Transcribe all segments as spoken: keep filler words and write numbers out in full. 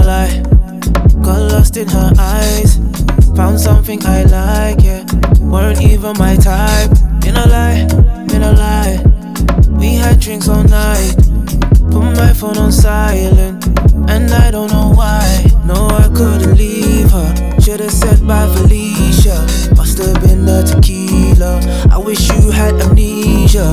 lie, got lost in her eyes. Found something I like, yeah. Weren't even my type. In a lie, in a lie. We had drinks all night. Put my phone on silent, and I don't know why. No, I couldn't leave her. Should've said bye, Felicia. Must've been the tequila. I wish you had amnesia.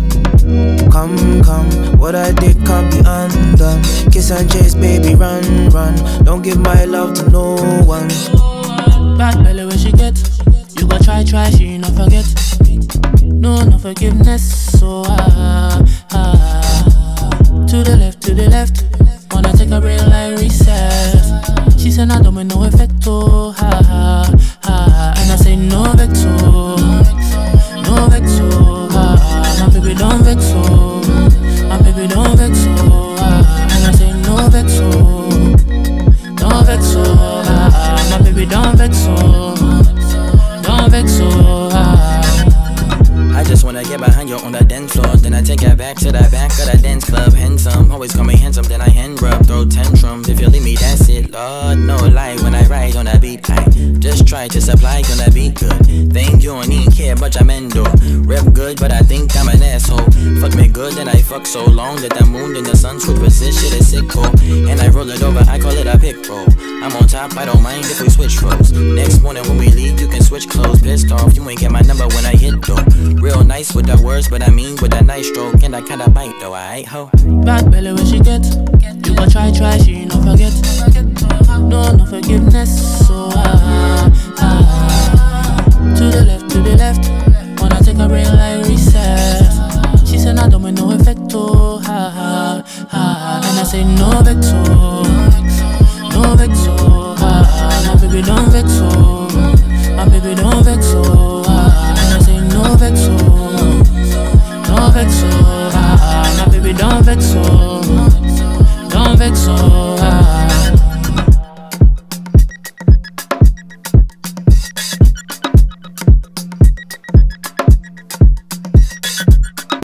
Come, come, what I did can't be undone. Kiss and chase, baby, run, run. Don't give my love to no one. Bad belly where she get. You go try, try, she not forget. No, no forgiveness. So ah, ah. To the left, to the left. Wanna take a break like reset. She said I don't make no effect, oh, ha, ha, ha. And I say no vex, oh, no vex, oh, ha, ha. My baby don't vex, oh, my baby don't vex, oh, ha, ha. And I say no vex, oh, no vex, oh, ha, ha. My baby don't vex, oh, don't vex, oh, ha, ha. I just wanna get behind you on the dance floor. Then I take it back to the back of the dance club. Handsome, always call me handsome, then I hand rub. Throw tantrums, if you leave me, that's it. Lord, no lie when I ride on the beat. I just try to supply, gonna be good. Think you don't even care much, I'm endo. Rep good, but I think I'm an asshole. Fuck me good, then I fuck so long that the moon and the sun supersist. Shit is sick, cool. And I roll it over, I call it a pick roll. I'm on top, I don't mind if we switch roles. Next morning when we leave, you can switch clothes. Pissed off, you ain't get my number when I hit though. Real nice with the words, but I mean with a nice stroke. And I kinda bite though, I ho. Bad belly where she get. You go try, try, she not forget. No, no forgiveness. So ah, ah. To the left, to the left. Wanna take a break like reset. She said I don't make no effect, oh, ha, ha, ha. And I say no vex, oh, no vex, oh, ha, ha. My baby don't vex, oh, my baby don't vex, oh, ha, ha. And I say no vex, oh, no vex, oh, ha, ha. My baby don't vex, oh, don't vex, oh.